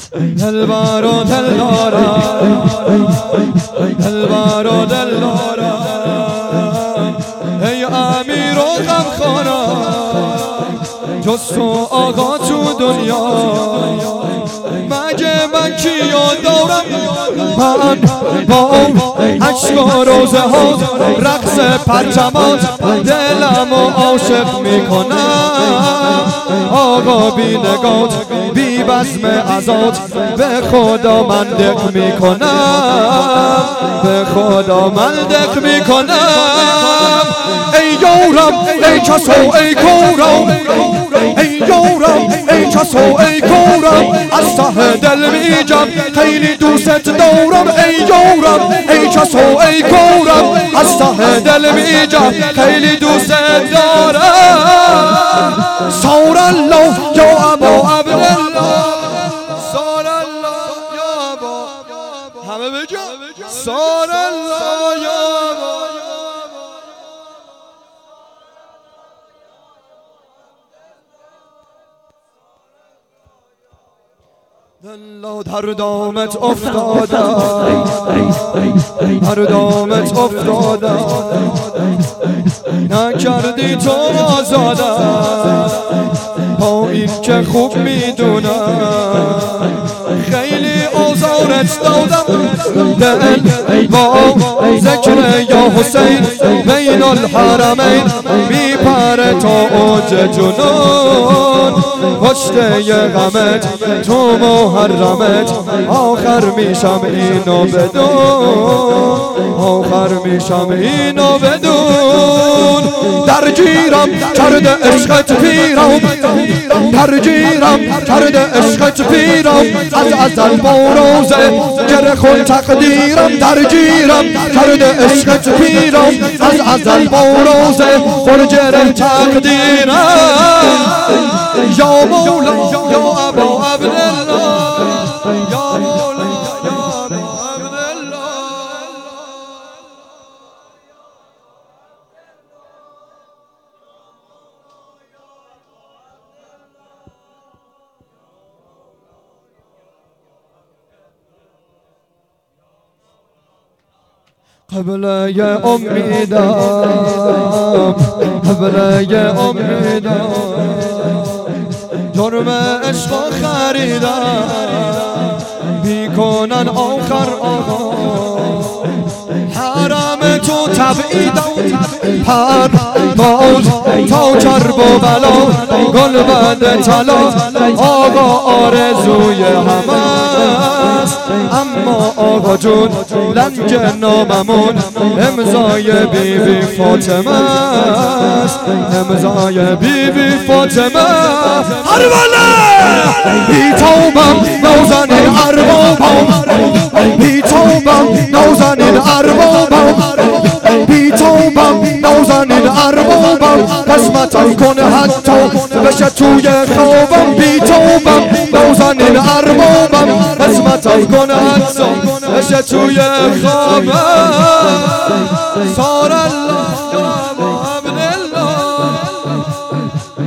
دلبر و دلدارم، دلبر و دلدارم، ای امیر و غمخوارم، جز تو آقا تو دنیا مگه من کیو دارم؟ من با اون عشق و روزه ها رقص پرچمات دلمو عاشق میکنم. آقا بی نگات بی بزم ازات به خدا من دق میکنم، به خدا من دق میکنم. ای یارم ای کسو ای کورم، ای یارم ای کسو ای کورم، از ته دل میگم خیلی دوست دارم. ای یارم ای کسو ای کورم، از ته دل میگم خیلی دوست دارم. سار الله یا ابا عبدالله، سار الله یا ابا، همه بگم سار الله یا ابا. دلا در دامت افتادم، در دامت افتادم، نکردی تو آزادم، با این که خوب میدونم خیلی آزارت دادم. دل با ذکر یا حسین بین الحرمین میپره تا اوج جنون. پشت یه غمت تو محرمت آخر میشم اینو بدون، آخر میشم اینو بدون. درگیرم کرده عشقت پیرم، درگیرم کرده عشقت پیرم، از ازل با روزه گره خون تقدیرم. درگیرم کرده عشقت پیرم، از ازل با روزه خون گره تقدیرم. یا مولا یا ابا عبدالله، یا مولا یا ابا عبدالله. قبله امیدم، قبله امیدم، جرم عشق خریدم میکنن آخر آقا. حرم تو تبعیدم پر باز تا کرب و بلا، گل بد طلا آقا آرزوی همه است. اما آقا جون لنگ ناممون امضای بیبی فاطمه است، امضای بیبی فاطمه. هرواله بی توبم نوزنین اربابم، بی توبم نوزنین اربابم، بی توبم نوزنین اربابم، قسمتم کنه حتی بشه توی خوابم. بی توبم نوزنین اربابم، قسمتم کنه حتی بشه توی خوابم. سار الله